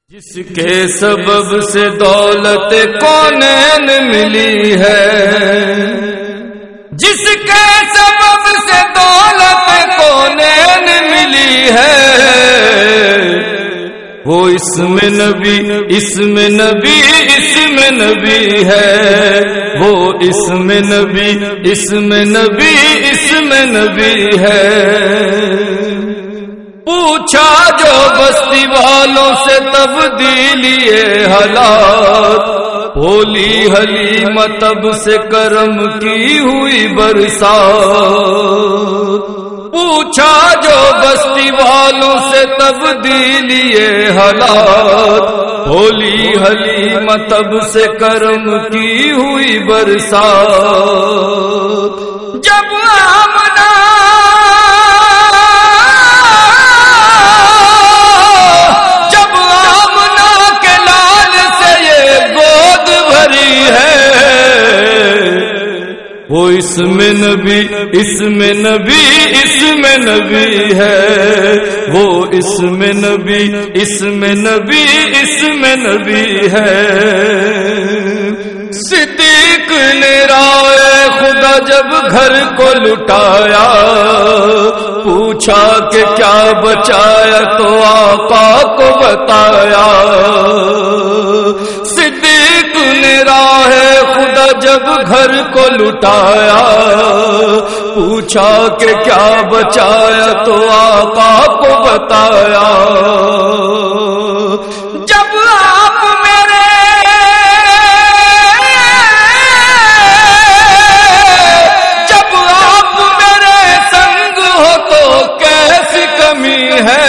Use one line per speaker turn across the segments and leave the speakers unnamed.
جس کے سبب سے دولت کونین ملی ہے، جس کے سبب سے دولت کونین ملی ہے، وہ اسم نبی اسم نبی اسم نبی ہے، وہ اسم نبی اسم نبی اسم نبی ہے۔ پوچھا جو بستی والوں سے تبدیلی حالات، بولی حلیمہ تب سے کرم کی ہوئی برسات۔ پوچھا جو بستی والوں سے تبدیلی حالات، بولی حلیمہ تب سے کرم کی ہوئی برسات۔ جب آمنہ وہ اسم نبی اسم نبی اسم نبی ہے، وہ اسم نبی اسم نبی اسم نبی ہے۔ صدیق نے رائے خدا جب گھر کو لٹایا، پوچھا کہ کیا بچایا تو آقا کو بتایا۔ صدیق نے راہ خدا جب گھر کو لٹایا، پوچھا کہ کیا بچایا تو آقا کو بتایا۔ جب آپ میرے سنگ ہو تو کیسی کمی ہے،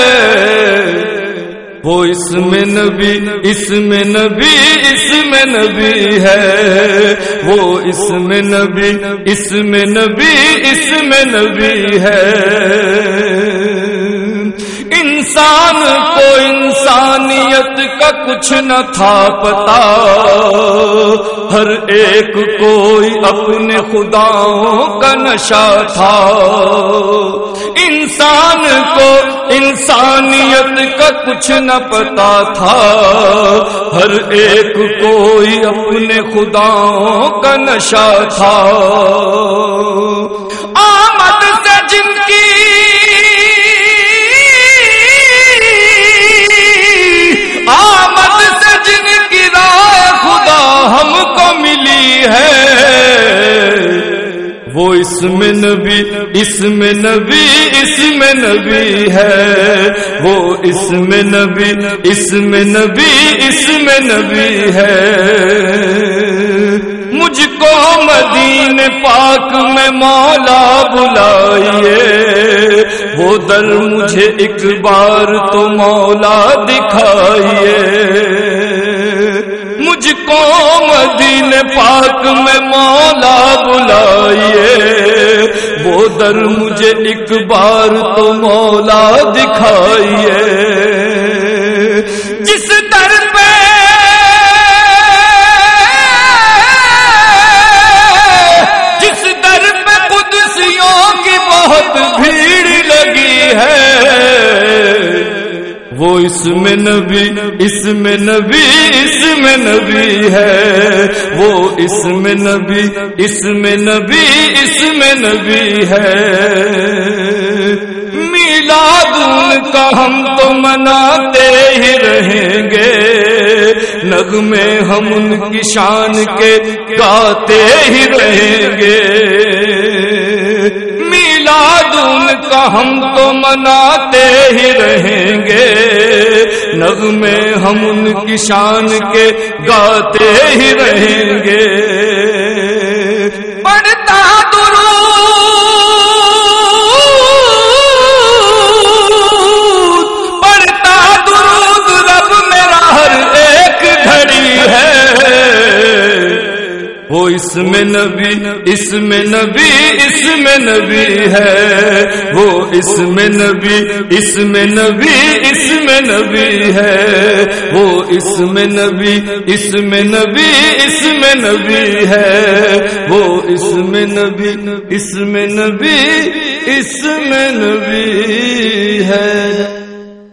وہ اسم نبی اسم نبی اسم نبی ہے، وہ اسم نبی اسم نبی اسم نبی ہے۔ انسان کو انسانیت کا کچھ نہ تھا پتا، ہر ایک کوئی اپنے خداؤں کا نشہ تھا۔ انسان کو انسانیت کا کچھ نہ پتا تھا، ہر ایک کوئی اپنے خداؤں کا نشہ تھا۔ آمد سے جن کی رائے خدا ہم کو ملی ہے، وہ اسم نبی اسم نبی اسم نبی ہے، وہ اسم نبی اسم نبی اسم نبی ہے۔ مجھ کو مدینے پاک میں مولا بلائیے، وہ در مجھے ایک بار تو مولا دکھائیے۔ مجھ کو مدینے پاک میں مولا بلائیے، وہ در مجھے ایک بار تو مولا دکھائیے۔ جس در پہ قدسیوں کی بہت بھیڑ لگی ہے، وہ اسم نبی اسم نبی اسم نبی ہے، وہ اسم نبی اسم نبی اسم نبی ہے۔ میلاد ان کا ہم تو مناتے ہی رہیں گے، نغمے ہم ان کی شان کے گاتے ہی رہیں گے۔ میلاد ان کا ہم تو مناتے ہی رہیں گے، نغمے ہم ان کی شان کے گاتے ہی رہیں گے۔ پڑھتا درود رب میرا ہر ایک گھڑی ہے، وہ اسم نبی اسم نبی اسم نبی ہے، وہ اسم نبی اسم نبی اسم نبی ہے، وہ اسم نبی اسم نبی اسم نبی ہے، وہ اسم نبی اسم نبی اسم نبی ہے۔